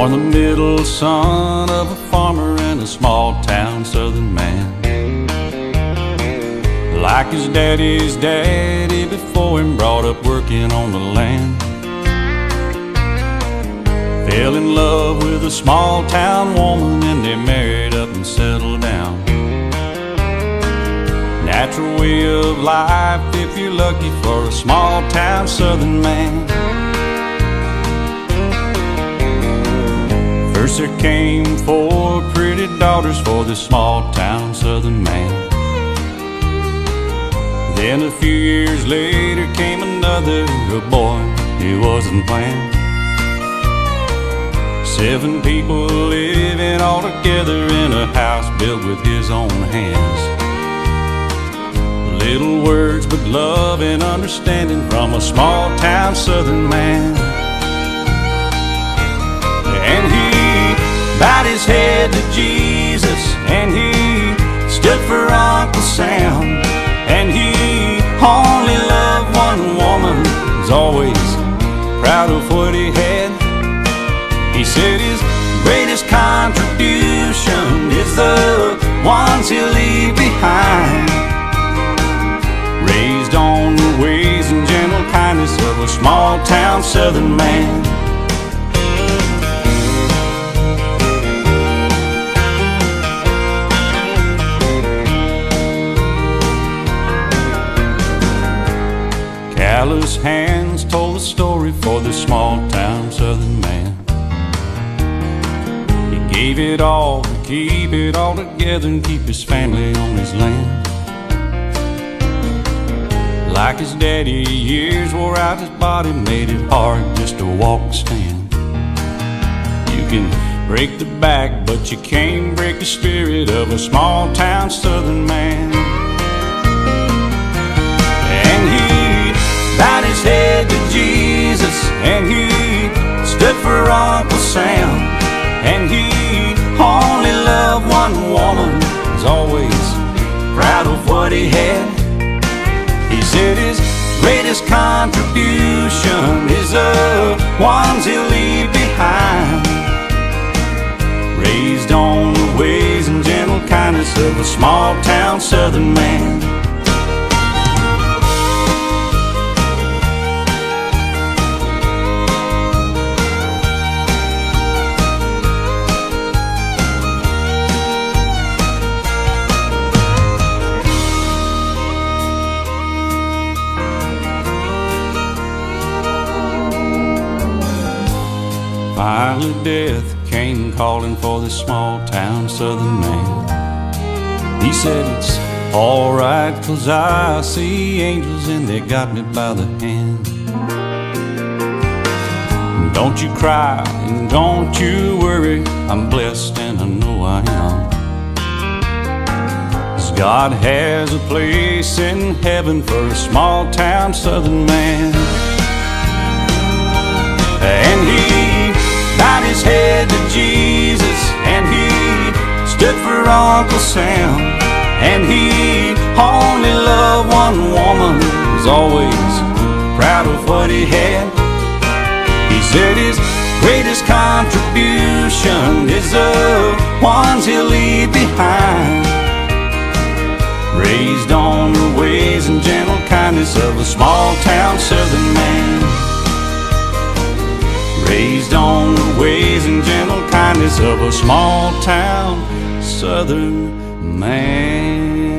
Born the middle son of a farmer in a small town southern man. Like his daddy's daddy before him, brought up working on the land. Fell in love with a small town woman and they married up and settled down. Natural way of life if you're lucky for a small town southern man. First there came 4 pretty daughters for this small town southern man. Then a few years later came another boy he wasn't planned. 7 people living all together in a house built with his own hands. Little words but love and understanding from a small town southern man. And he bowed his head to Jesus, and he stood for Uncle Sam. And he only loved one woman, was always proud of what he had. He said his greatest contribution is the ones he'll leave behind. Raised on the ways and gentle kindness of a small town southern man. Callous hands told the story for this small town southern man. He gave it all to keep it all together and keep his family on his land. Like his daddy, years wore out his body, made it hard just to walk and stand. You can break the back, but you can't break the spirit of a small town southern man. And he bowed his head to Jesus, and he stood for Uncle Sam. And he only loved one woman, was always proud of what he had. He said his greatest contribution is the ones he'll leave behind. Raised on the ways and gentle kindness of a small town southern man. Finally death came calling for this small town southern man. He said it's alright, 'cause I see angels and they got me by the hand. Don't you cry and don't you worry, I'm blessed and I know I am. 'Cause God has a place in heaven for a small town southern man. And he bowed his head to Jesus, and he stood for Uncle Sam. And he only loved one woman, was always proud of what he had. He said his greatest contribution is the ones he'll leave behind. Raised on the ways and gentle kindness of a small town southern man. Raised on the ways and gentle kindness of a small town southern man.